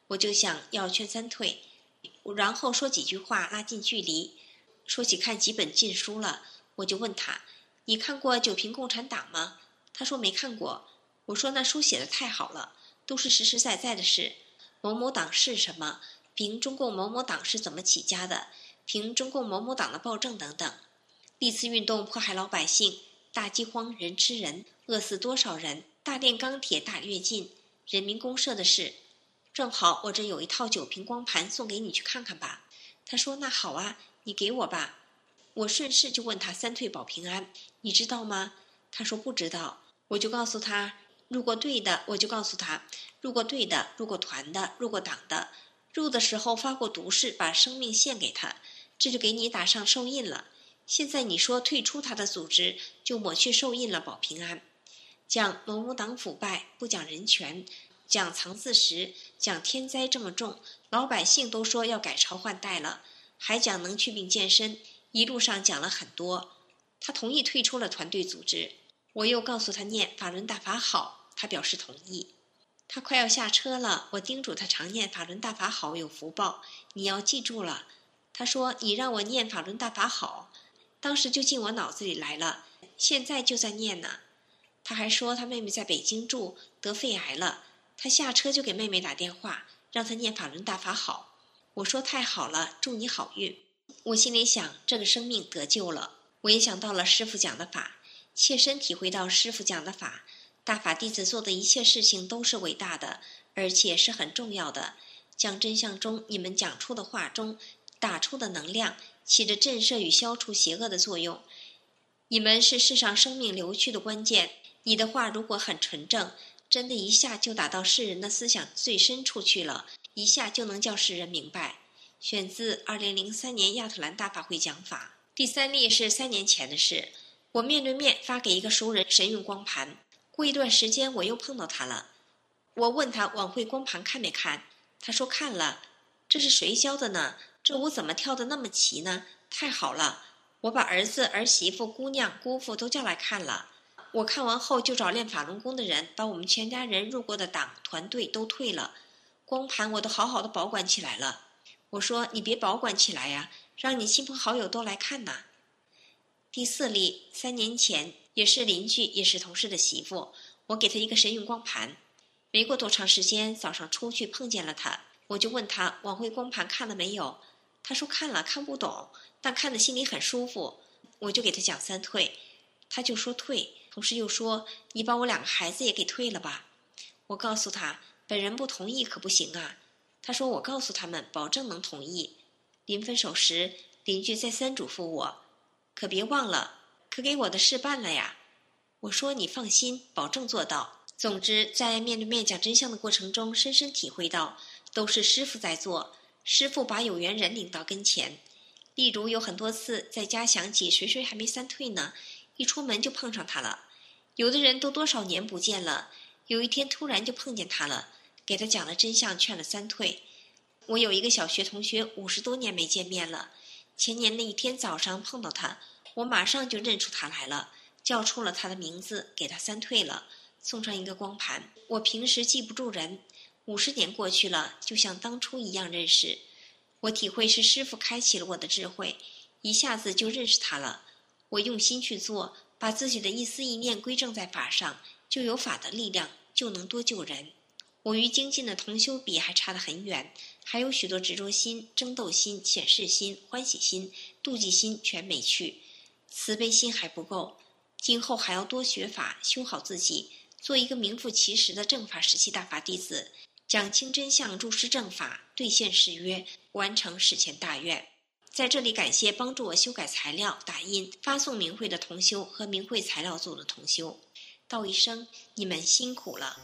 我就想要劝三退，然后说几句话拉近距离。说起看几本禁书了，我就问他，你看过《九评共产党》吗？他说没看过。我说那书写得太好了，都是实实在在的事，某某党是什么，评中共某某党是怎么起家的，评中共某某党的暴政等等。历次运动迫害老百姓，大饥荒人吃人，饿死多少人，大炼钢铁大跃进，人民公社的事。正好我这有一套九评光盘送给你去看看吧。他说那好啊，你给我吧。我顺势就问他三退保平安，你知道吗？他说不知道。我就告诉他，入过队的，我就告诉他，入过队的，入过团的，入过党的，入的时候发过毒誓，把生命献给他，这就给你打上受印了。现在你说退出他的组织，就抹去受印了，保平安。讲某某党腐败，不讲人权，讲藏字石，讲天灾这么重，老百姓都说要改朝换代了，还讲能祛病健身，一路上讲了很多。他同意退出了团队组织。我又告诉他念法轮大法好，他表示同意。他快要下车了，我叮嘱他常念法轮大法好有福报，你要记住了。他说你让我念法轮大法好，当时就进我脑子里来了，现在就在念呢。他还说他妹妹在北京住，得肺癌了，他下车就给妹妹打电话，让他念法轮大法好。我说太好了，祝你好运。我心里想这个生命得救了。我也想到了师父讲的法，切身体会到师父讲的法，大法弟子做的一切事情都是伟大的，而且是很重要的。讲真相中你们讲出的话中打出的能量，起着震慑与消除邪恶的作用。你们是世上生命流去的关键，你的话如果很纯正，真的一下就打到世人的思想最深处去了，一下就能叫世人明白。选自二零零三年亚特兰大法会讲法。第三例是三年前的事，我面对面发给一个熟人神韵光盘，过一段时间我又碰到他了。我问他晚会光盘看没看，他说看了。这是谁教的呢？这舞怎么跳得那么齐呢？太好了，我把儿子儿媳妇姑娘姑父都叫来看了。我看完后就找练法轮功的人，把我们全家人入过的党团队都退了，光盘我都好好的保管起来了。我说你别保管起来呀，让你亲朋好友都来看呐。第四例，三年前也是邻居也是同事的媳妇，我给她一个神韵光盘，没过多长时间早上出去碰见了她，我就问她晚会光盘看了没有，她说看了，看不懂，但看得心里很舒服。我就给她讲三退，她就说退，同时又说你把我两个孩子也给退了吧。我告诉她本人不同意可不行啊。她说我告诉他们保证能同意。临分手时邻居再三嘱咐我，可别忘了，可给我的事办了呀。我说你放心，保证做到。总之在面对面讲真相的过程中，深深体会到都是师父在做，师父把有缘人领到跟前。例如有很多次在家想起谁谁还没三退呢，一出门就碰上他了。有的人都多少年不见了，有一天突然就碰见他了，给他讲了真相，劝了三退。我有一个小学同学，五十多年没见面了，前年那一天早上碰到他，我马上就认出他来了，叫出了他的名字，给他三退了，送上一个光盘。我平时记不住人，五十年过去了，就像当初一样认识。我体会是师父开启了我的智慧，一下子就认识他了。我用心去做，把自己的一思一念归正在法上，就有法的力量，就能多救人。我与精进的同修比还差得很远，还有许多执着心、争斗心、显示心、欢喜心、妒忌心全没去，慈悲心还不够。今后还要多学法，修好自己，做一个名副其实的正法时期大法弟子，讲清真相，注释正法，兑现誓约，完成史前大愿。在这里感谢帮助我修改材料、打印、发送明慧的同修和明慧材料组的同修，道一声你们辛苦了。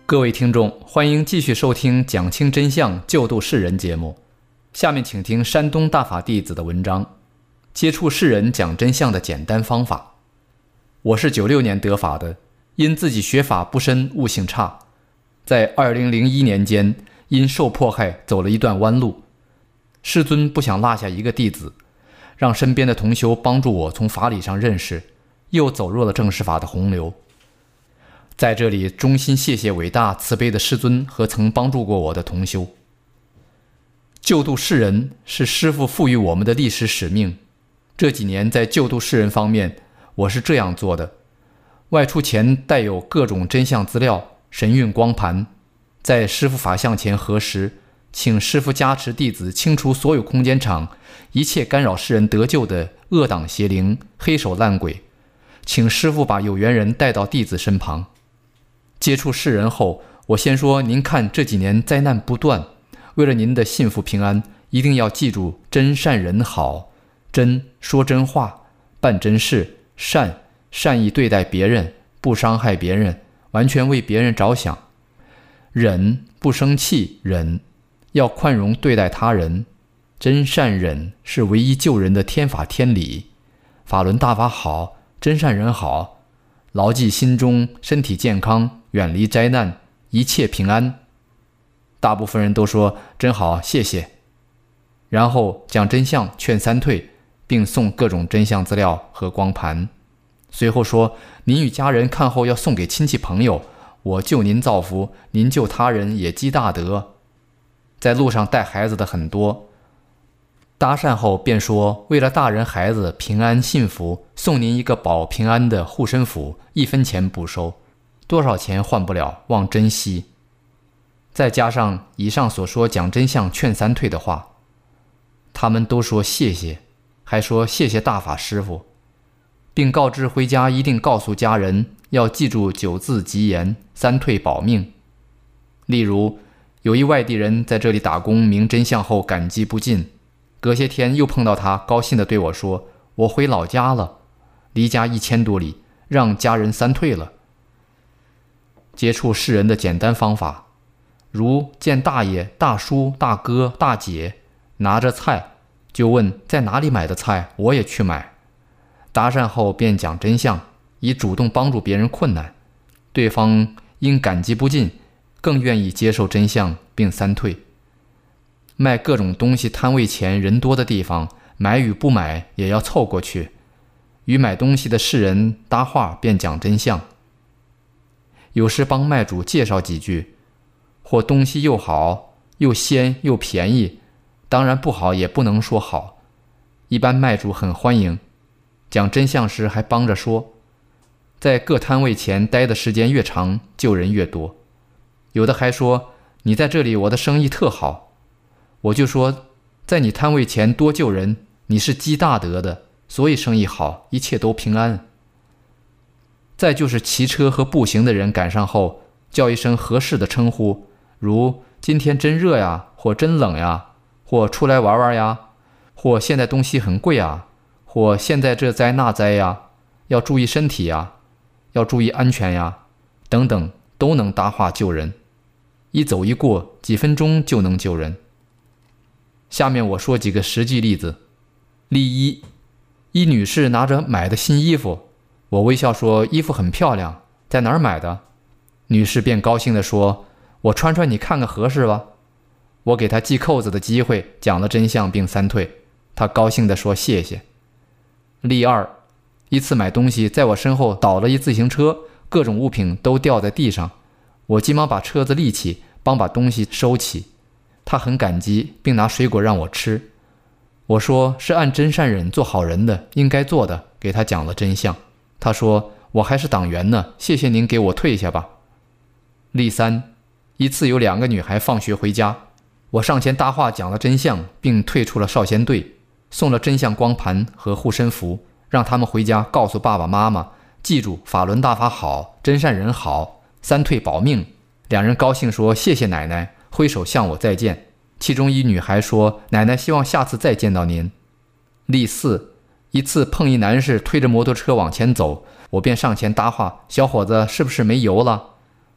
各位听众，欢迎继续收听讲清真相救度世人节目。下面请听山东大法弟子的文章，接触世人讲真相的简单方法。我是九六年得法的，因自己学法不深，悟性差，在二零零一年间因受迫害走了一段弯路。师尊不想落下一个弟子，让身边的同修帮助我从法理上认识，又走入了正实法的洪流。在这里衷心谢谢伟大慈悲的师尊和曾帮助过我的同修。救度世人是师父赋予我们的历史使命。这几年在救度世人方面，我是这样做的：外出前带有各种真相资料、神韵光盘，在师父法像前核实，请师父加持弟子清除所有空间场一切干扰世人得救的恶党邪灵、黑手烂鬼，请师父把有缘人带到弟子身旁。接触世人后，我先说，您看这几年灾难不断，为了您的幸福平安，一定要记住真善人好，真说真话，办真事，善善意对待别人，不伤害别人，完全为别人着想。忍不生气，忍要宽容对待他人，真善忍是唯一救人的天法天理。法轮大法好，真善人好，牢记心中，身体健康，远离灾难，一切平安。大部分人都说真好，谢谢。然后讲真相劝三退，并送各种真相资料和光盘。随后说，您与家人看后要送给亲戚朋友，我救您造福，您救他人也积大德。在路上带孩子的很多，搭讪后便说，为了大人孩子平安幸福，送您一个保平安的护身符，一分钱不收，多少钱换不了，望珍惜。再加上以上所说讲真相劝三退的话，他们都说谢谢，还说谢谢大法师父，并告知回家一定告诉家人要记住九字吉言，三退保命。例如有一外地人在这里打工，明真相后感激不尽，隔些天又碰到他，高兴地对我说，我回老家了，离家一千多里，让家人三退了。接触世人的简单方法，如见大爷、大叔、大哥、大姐拿着菜，就问在哪里买的菜，我也去买。搭讪后便讲真相，以主动帮助别人困难，对方因感激不尽，更愿意接受真相并三退。卖各种东西摊位前人多的地方，买与不买也要凑过去，与买东西的世人搭话便讲真相。有时帮卖主介绍几句，或东西又好又鲜又便宜，当然不好也不能说好，一般卖主很欢迎。讲真相时还帮着说，在各摊位前待的时间越长，救人越多。有的还说，你在这里我的生意特好，我就说，在你摊位前多救人，你是积大德的，所以生意好，一切都平安。再就是骑车和步行的人赶上后，叫一声合适的称呼，如今天真热呀，或真冷呀，或出来玩玩呀，或现在东西很贵啊，或现在这灾那灾呀，要注意身体呀，要注意安全呀，等等，都能搭话救人。一走一过，几分钟就能救人。下面我说几个实际例子。例一，一女士拿着买的新衣服，我微笑说，衣服很漂亮，在哪儿买的？女士便高兴地说，我穿穿你看看合适吧。我给她系扣子的机会，讲了真相并三退，她高兴地说谢谢。例二，一次买东西，在我身后倒了一自行车，各种物品都掉在地上，我急忙把车子立起，帮把东西收起。她很感激，并拿水果让我吃。我说是按真善忍做好人的，应该做的，给她讲了真相。她说我还是党员呢，谢谢您给我退下吧。例三，一次有两个女孩放学回家，我上前搭话讲了真相，并退出了少先队，送了真相光盘和护身符，让他们回家告诉爸爸妈妈，记住法轮大法好，真善人好，三退保命。两人高兴说谢谢奶奶，挥手向我再见。其中一女孩说，奶奶希望下次再见到您。例四，一次碰一男士推着摩托车往前走，我便上前搭话，小伙子是不是没油了？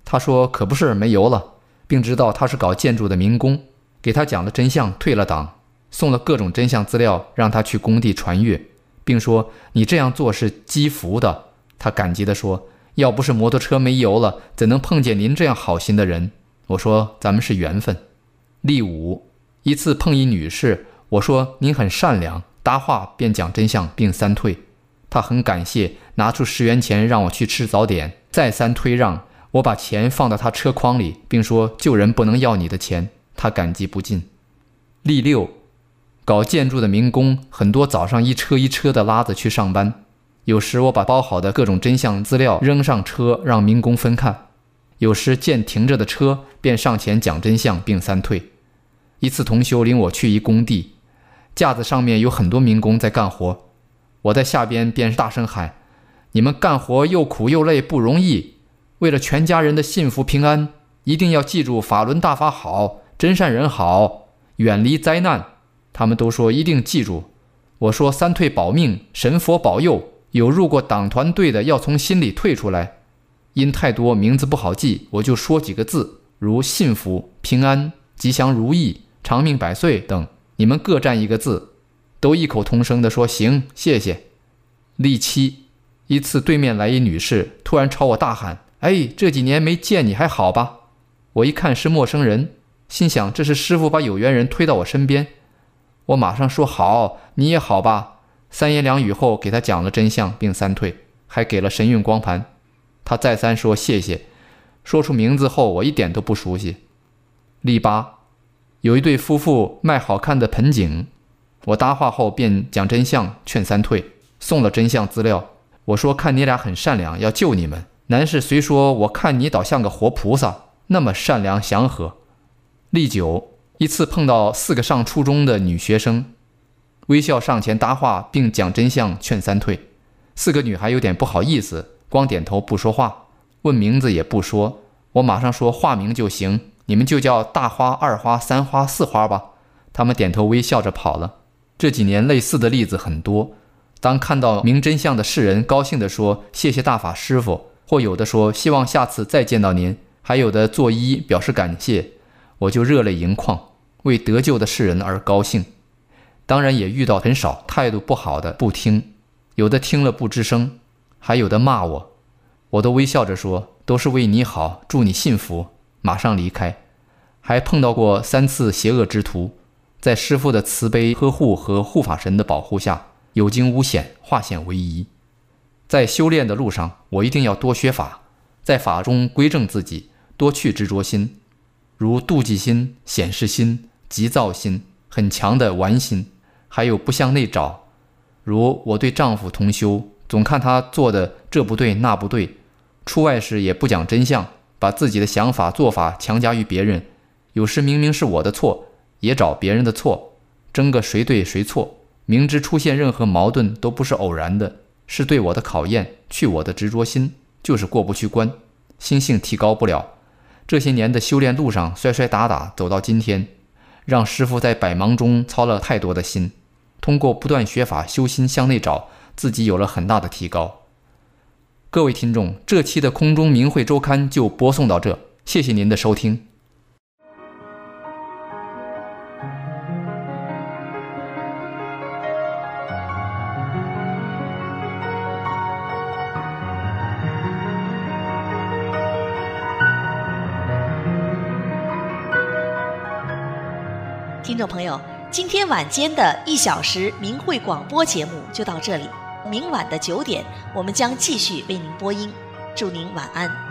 他说可不是没油了，并知道他是搞建筑的民工，给他讲了真相，退了党，送了各种真相资料让他去工地传阅，并说你这样做是积福的。他感激地说，要不是摩托车没油了，怎能碰见您这样好心的人？我说咱们是缘分。例五，一次碰一女士，我说您很善良，搭话便讲真相并三退。他很感谢，拿出十元钱让我去吃早点，再三推让，我把钱放到他车筐里，并说救人不能要你的钱，他感激不尽。例六，搞建筑的民工很多早上一车一车的拉着去上班，有时我把包好的各种真相资料扔上车让民工分看，有时见停着的车便上前讲真相并三退。一次同修领我去一工地，架子上面有很多民工在干活，我在下边便大声喊，你们干活又苦又累不容易，为了全家人的幸福平安，一定要记住法轮大法好，真善人好，远离灾难。他们都说一定记住。我说三退保命，神佛保佑，有入过党团队的要从心里退出来。因太多名字不好记，我就说几个字，如幸福、平安、吉祥如意、长命百岁等，你们各占一个字，都异口同声地说行，谢谢。例七，一次对面来一女士，突然朝我大喊，哎，这几年没见你还好吧？我一看是陌生人，心想这是师父把有缘人推到我身边。我马上说好，你也好吧。三言两语后给他讲了真相并三退，还给了神韵光盘。他再三说谢谢，说出名字后我一点都不熟悉。例八，有一对夫妇卖好看的盆景，我搭话后便讲真相劝三退，送了真相资料。我说看你俩很善良，要救你们。男士虽说我看你倒像个活菩萨，那么善良祥和。例九，一次碰到四个上初中的女学生，微笑上前搭话并讲真相劝三退。四个女孩有点不好意思，光点头不说话，问名字也不说。我马上说化名就行，你们就叫大花、二花、三花、四花吧。他们点头微笑着跑了。这几年类似的例子很多，当看到明真相的世人高兴地说谢谢大法师父，或有的说希望下次再见到您，还有的作揖表示感谢，我就热泪盈眶，为得救的世人而高兴。当然也遇到很少态度不好的不听，有的听了不吱声，还有的骂我，我都微笑着说都是为你好，祝你幸福，马上离开。还碰到过三次邪恶之徒，在师父的慈悲呵护和护法神的保护下，有惊无险，化险为夷。在修炼的路上，我一定要多学法，在法中归正自己，多去执着心，如妒忌心、显示心、急躁心、很强的玩心，还有不向内找。如我对丈夫同修，总看他做的这不对那不对，出外时也不讲真相，把自己的想法做法强加于别人，有时明明是我的错，也找别人的错，争个谁对谁错。明知出现任何矛盾都不是偶然的，是对我的考验，去我的执着心，就是过不去关，心性提高不了。这些年的修炼路上摔摔打打走到今天，让师父在百忙中操了太多的心，通过不断学法修心向内找，自己有了很大的提高。各位听众，这期的空中明慧周刊就播送到这，谢谢您的收听。 听众朋友，今天晚间的一小时明慧广播节目就到这里，明晚的九点我们将继续为您播音，祝您晚安。